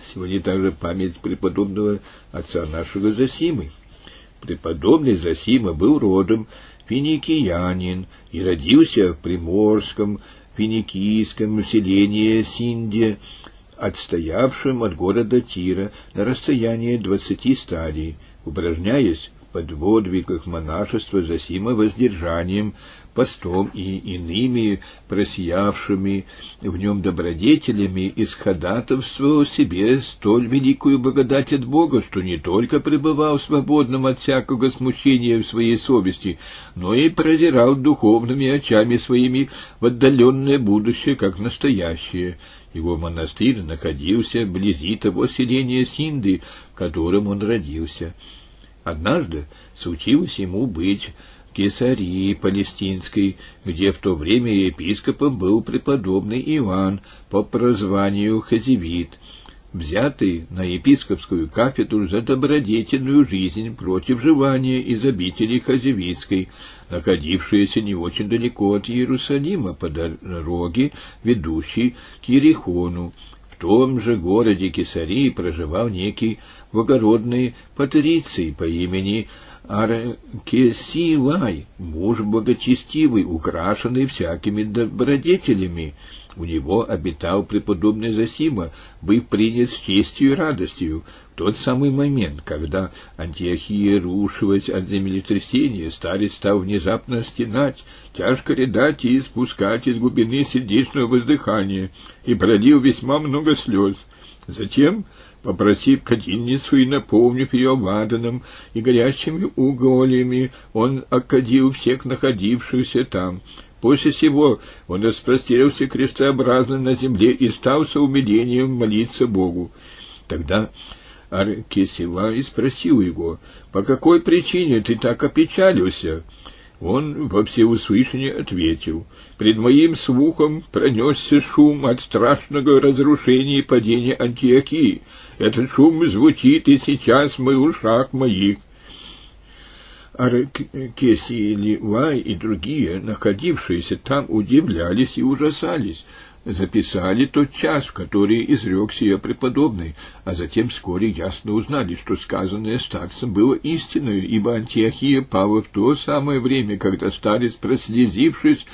Сегодня также память преподобного отца нашего Зосимы. Преподобный Зосима был родом финикиянин и родился в приморском финикийском селении Синде, отстоявшем от города Тира на расстоянии 20 стадий. Упражняясь в подводвигах монашества, Зосима воздержанием, постом и иными просиявшими в нем добродетелями исходатовствовал себе столь великую благодать от Бога, что не только пребывал свободным от всякого смущения в своей совести, но и прозирал духовными очами своими в отдаленное будущее, как настоящее. Его монастырь находился вблизи того селения Синды, в котором он родился. Однажды случилось ему быть в Кесарии Палестинской, где в то время епископом был преподобный Иоанн по прозванию Хазевит, взятый на епископскую кафедру за добродетельную жизнь против живания из обители Хазевитской, находившейся не очень далеко от Иерусалима по дороге, ведущей к Иерихону. В том же городе Кесарии проживал некий благородный патриций по имени Аркесилай, муж благочестивый, украшенный всякими добродетелями. У него обитал преподобный Зосима, быв принят с честью и радостью. В тот самый момент, когда Антиохия рушилась от землетрясения, старец стал внезапно стенать, тяжко рыдать и испускать из глубины сердечного воздыхания, и пролил весьма много слез. Затем, попросив кадильницу и наполнив ее ладаном и горячими угольями, он окадил всех находившихся там. После сего он распростерился крестообразно на земле и стал с умилением молиться Богу. Тогда Аркесилай спросил его: «По какой причине ты так опечалился?» Он во всеуслышание ответил: «Пред моим слухом пронесся шум от страшного разрушения и падения Антиохии. Этот шум звучит и сейчас в ушах моих». Аркесилай и другие, находившиеся там, удивлялись и ужасались, записали тот час, в который изрек сия преподобный, а затем вскоре ясно узнали, что сказанное старцем было истиною, ибо Антиохия пала в то самое время, когда старец, прослезившись,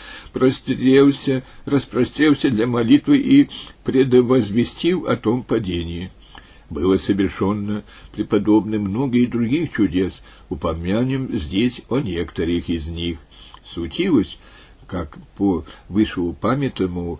распрострелся для молитвы и предвозвестил о том падении. Было совершено преподобным много и других чудес, упомянем здесь о некоторых из них. Случилось, как по вышеупомянутому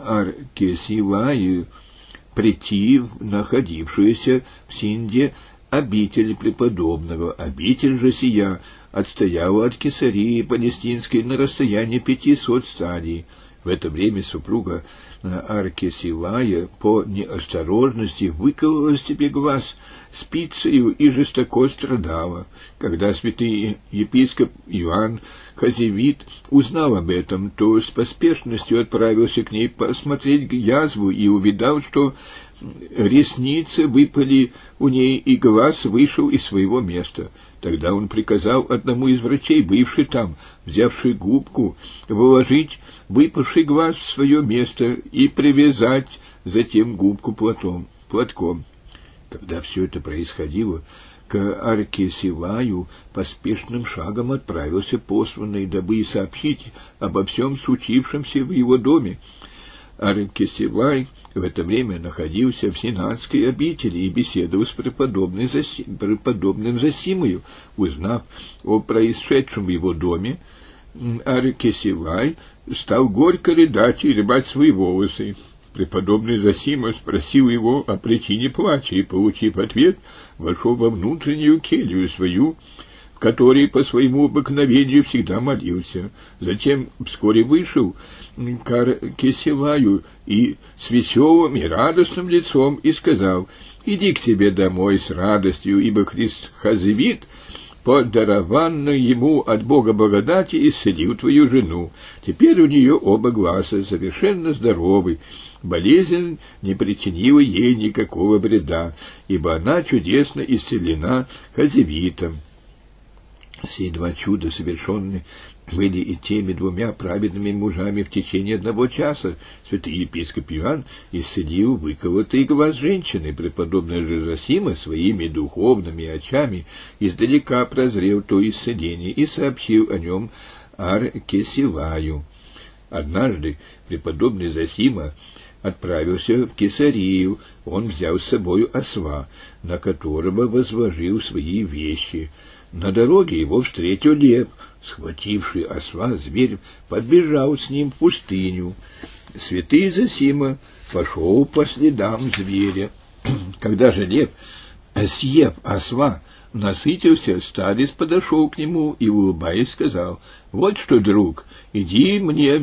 Аркесилаю, прийти в находившуюся в Синде обитель преподобного. Обитель же сия отстояла от Кесарии Палестинской на расстоянии 500 стадий. В это время супруга Аркесилая по неосторожности выколола себе глаз спицею и жестоко страдала. Когда святый епископ Иоанн Хазевит узнал об этом, то с поспешностью отправился к ней посмотреть язву и увидал, что ресницы выпали у ней, и глаз вышел из своего места. Тогда он приказал одному из врачей, бывший там, взявший губку, вложить выпавший глаз в свое место и привязать затем губку платком. Когда все это происходило, к Аркесилаю поспешным шагом отправился посланный, дабы сообщить обо всем случившемся в его доме. Аркесилай в это время находился в сенатской обители и беседовал с преподобным Зосимою. Узнав о происшедшем в его доме, Аркесилай стал горько рыдать и рвать свои волосы. Преподобный Зосима спросил его о причине плача и, получив ответ, вошел во внутреннюю келью свою, в которой по своему обыкновению всегда молился. Затем вскоре вышел к Аркесилаю и с веселым и радостным лицом и сказал: «Иди к себе домой с радостью, ибо Христ Хазевит, по дарованной ему от Бога благодати, исцелил твою жену. Теперь у нее оба глаза совершенно здоровы. Болезнь не причинила ей никакого вреда, ибо она чудесно исцелена Хазевитом». Сие два чуда совершенны были и теми двумя праведными мужами в течение 1 часа. Святый епископ Иоанн исцелил выколотый глаз женщины, преподобная же Зосима своими духовными очами издалека прозрел то исцеление и сообщил о нем Ар-Кесилаю. Однажды преподобный Зосима отправился в Кесарию. Он взял с собою осла, на которого возложил свои вещи. На дороге его встретил лев. Схвативший осла, зверь подбежал с ним в пустыню. Святый Зосима пошел по следам зверя. Когда же лев, съев осла, насытился, старец подошел к нему и, улыбаясь, сказал: «Вот что, друг, идти мне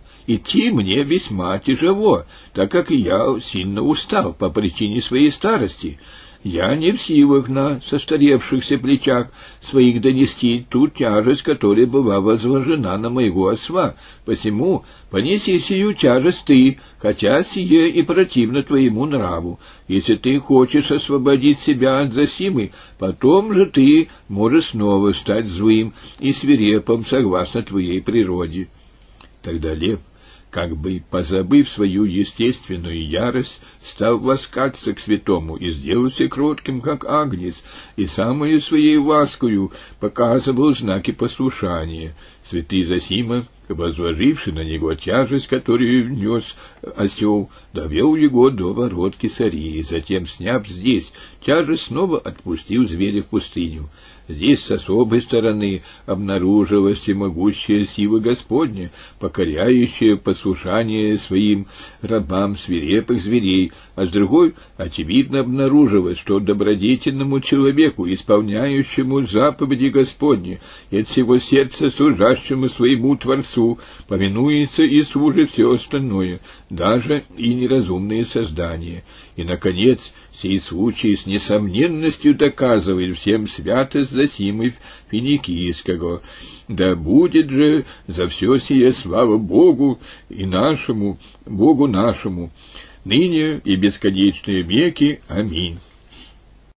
весьма тяжело, так как я сильно устал по причине своей старости. Я не в силах на состаревшихся плечах своих донести ту тяжесть, которая была возложена на моего осла. Посему понеси сию тяжесть ты, хотя сие и противно твоему нраву. Если ты хочешь освободить себя от Зосимы, потом же ты можешь снова стать злым и свирепым согласно твоей природе». Тогда лев, как бы позабыв свою естественную ярость, стал ласкаться к святому и сделался кротким, как агнец, и самою своей ласкою показывал знаки послушания. Святый Зосима, возложивший на него тяжесть, которую нес осел, довел его до ворот Кесарии. Затем, сняв здесь тяжесть, снова отпустил зверя в пустыню. Здесь с особой стороны обнаружилась всемогущая сила Господня, покоряющая послушание своим рабам свирепых зверей, а с другой очевидно обнаружилось, что добродетельному человеку, исполняющему заповеди Господни и от всего сердца служащему своему Творцу, повинуется и служит все остальное, даже и неразумные создания. И, наконец, сей случай с несомненностью доказывает всем святость Зосимы Финикийского. Да будет же за все сие слава Богу и нашему, Богу нашему, ныне и бесконечные веки. Аминь.